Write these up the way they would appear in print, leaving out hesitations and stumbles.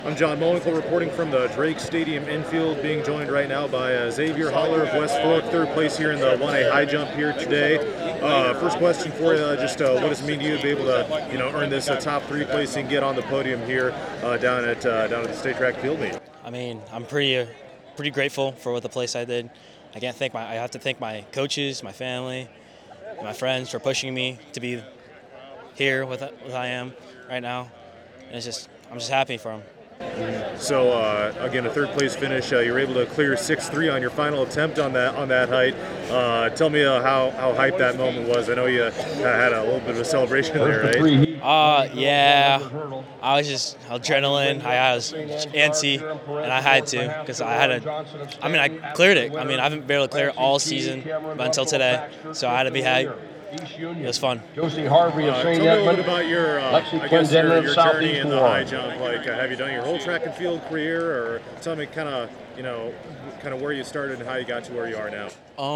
I'm John Mowinkle reporting from the Drake Stadium infield, being joined right now by Xavier Holler of West Fork, third place here in the 1A high jump here today. First question for you, just what does it mean to you to be able to, earn this top three placing, get on the podium here down at the state track field meet? I mean, I'm pretty grateful for what the place I did. I have to thank my coaches, my family, my friends for pushing me to be here with I am right now. And I'm just happy for them. So again, a third place finish. You were able to clear 6.3 on your final attempt on that height. Tell me how hyped that moment was. I know you had a little bit of a celebration there, right? Yeah. I was just adrenaline. I was antsy, and I had to because I cleared it. I haven't been able to clear it all season, but until today, so I had to be hyped. It was fun. Josie Harvey of St. Tell me a little Edmund. bit about your your journey in the high jump. Like, have you done your whole track and field career, or tell me kind of where you started and how you got to where you are now?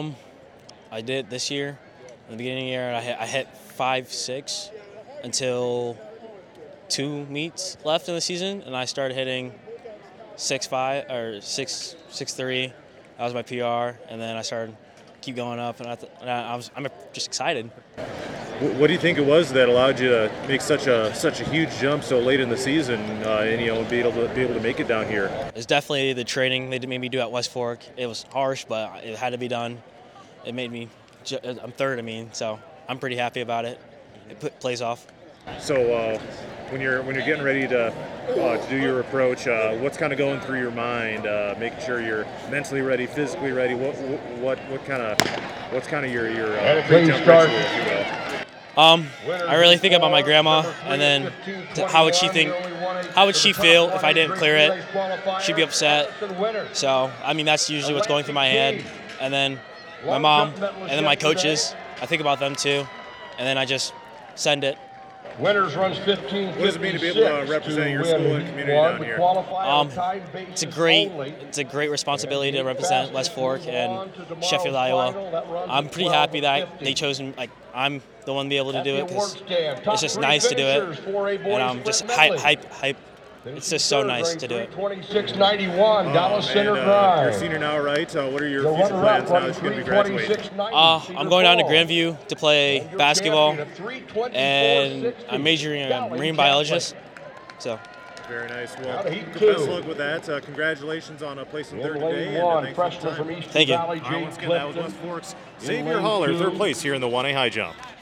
I did this year. In the beginning of the year, I hit 5.6 until 2 meets left in the season, and I started hitting 6.5 or 6.3. That was my PR, and then I started keep going up, and I'm just excited. What do you think it was that allowed you to make such a huge jump so late in the season, and be able to make it down here? It's definitely the training they made me do at West Fork. It was harsh, but it had to be done. It made me. I'm third. So I'm pretty happy about it. It plays off. So when you're getting ready to do your approach, what's kind of going through your mind? Making sure you're mentally ready, physically ready. What's kind of your pre-jump ritual, if you will? I really think about my grandma, and then how would she feel if I didn't clear it? She'd be upset. So that's usually what's going through my head, and then my mom, and then my coaches. I think about them too, and then I just send it. Winners runs 15. What does it mean to be able to represent your school and community down here? It's a great responsibility to represent West Fork and Sheffield, Iowa. I'm pretty happy that they chose me. Like, I'm the one to be able to do it because it's just nice to do it, and I'm just hype. It's just so nice to do it. 26.91, Dallas Center You're Drive. a senior now, right? What are your future plans now that you're going to be graduating? I'm going down to Grandview to play basketball, and I'm majoring in marine biologist. So. Very nice. Well, best of luck with that. Congratulations on placing third today. And thanks for the time. Thank you. Once again, that was West Fork's Xavier Holler, third place here in the 1A high jump.